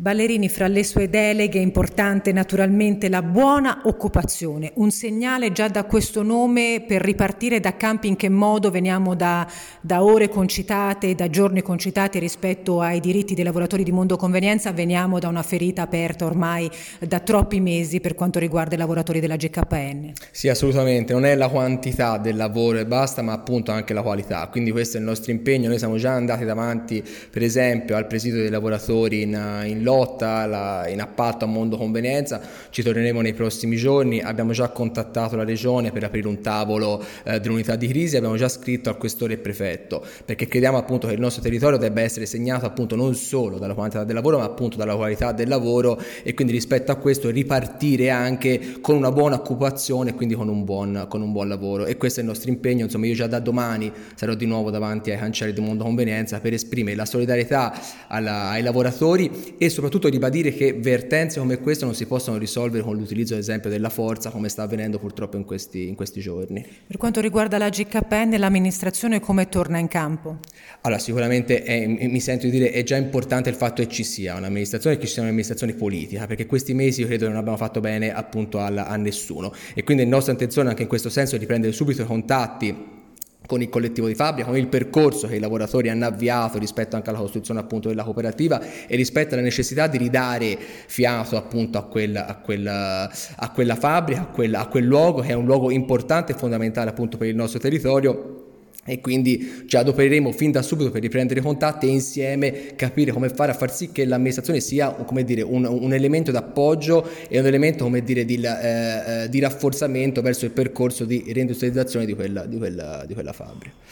Ballerini, fra le sue deleghe è importante naturalmente la buona occupazione, un segnale già da questo nome per ripartire da campi. In che modo veniamo da ore concitate, da giorni concitati rispetto ai diritti dei lavoratori di Mondo Convenienza, veniamo da una ferita aperta ormai da troppi mesi per quanto riguarda i lavoratori della GKN. Sì, assolutamente, non è la quantità del lavoro e basta, ma appunto anche la qualità, quindi questo è il nostro impegno. Noi siamo già andati davanti per esempio al presidio dei lavoratori in lotta, in appalto a Mondo Convenienza, ci torneremo nei prossimi giorni, abbiamo già contattato la regione per aprire un tavolo dell'unità di crisi, abbiamo già scritto al questore e prefetto, perché crediamo appunto che il nostro territorio debba essere segnato appunto non solo dalla quantità del lavoro, ma appunto dalla qualità del lavoro, e quindi rispetto a questo ripartire anche con una buona occupazione e quindi con un buon lavoro. E questo è il nostro impegno. Insomma, io già da domani sarò di nuovo davanti ai cancelli di Mondo Convenienza per esprimere la solidarietà ai lavoratori e soprattutto ribadire che vertenze come questo non si possono risolvere con l'utilizzo ad esempio della forza, come sta avvenendo purtroppo in questi giorni. Per quanto riguarda la GKN, l'amministrazione come torna in campo? Allora, sicuramente mi sento di dire è già importante il fatto che ci sia un'amministrazione, che ci sia un'amministrazione politica, perché questi mesi io credo che non abbiamo fatto bene appunto a nessuno, e quindi è nostra intenzione anche in questo senso riprendere subito i contatti con il collettivo di fabbrica, con il percorso che i lavoratori hanno avviato rispetto anche alla costruzione appunto della cooperativa e rispetto alla necessità di ridare fiato appunto a quella fabbrica, a quel luogo che è un luogo importante e fondamentale appunto per il nostro territorio. E quindi ci adopereremo fin da subito per riprendere i contatti e insieme capire come fare a far sì che l'amministrazione sia, come dire, un elemento d'appoggio e un elemento, come dire, di rafforzamento verso il percorso di reindustrializzazione di quella fabbrica.